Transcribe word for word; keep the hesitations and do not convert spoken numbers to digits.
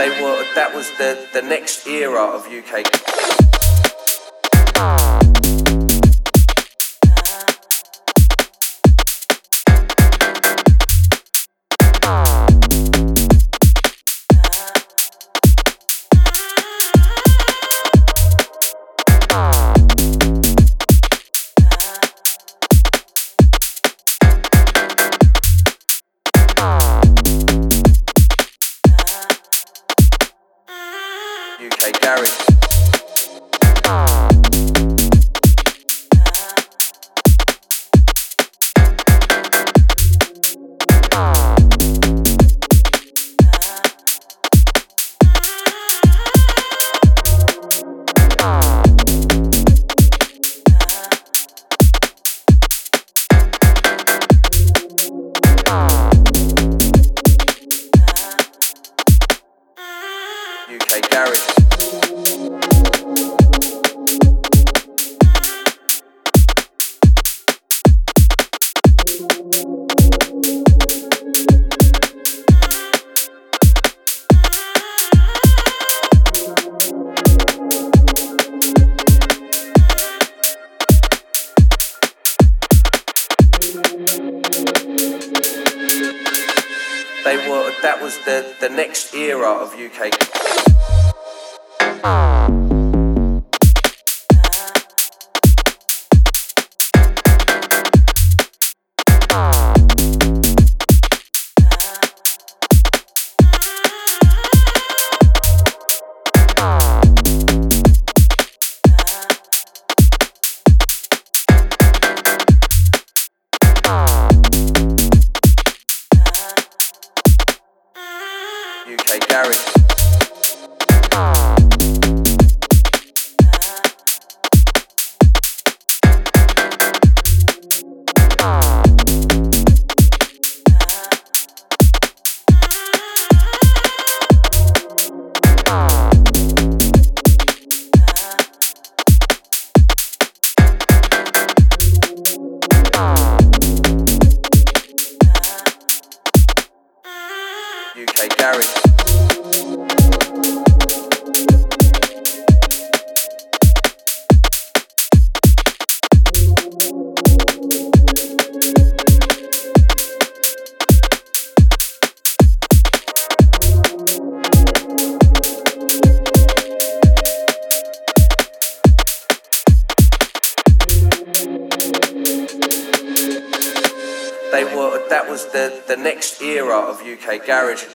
They were, that was the, the next era of U K. U K Garage. U K Garage. They were, that was the, the next era of U K. U K Garage. U K Garage. They were, that was the, the next era of U K Garage.